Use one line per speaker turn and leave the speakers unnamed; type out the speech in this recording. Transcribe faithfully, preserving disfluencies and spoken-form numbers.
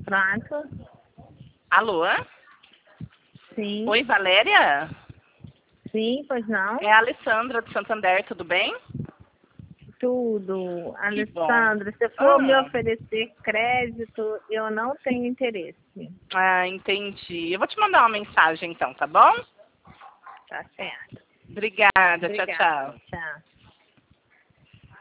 Exato.
Alô?
Sim.
Oi, Valéria?
Sim, pois não?
É a Alessandra do Santander, tudo bem?
Tudo.
Que bom.
Alessandra, se for me
Ah,
oferecer crédito, eu não tenho interesse.
ah, entendi. Eu vou te mandar uma mensagem então, tá bom?
Tá certo.
Obrigada, tchau,
Obrigada.
tchau.
Tchau.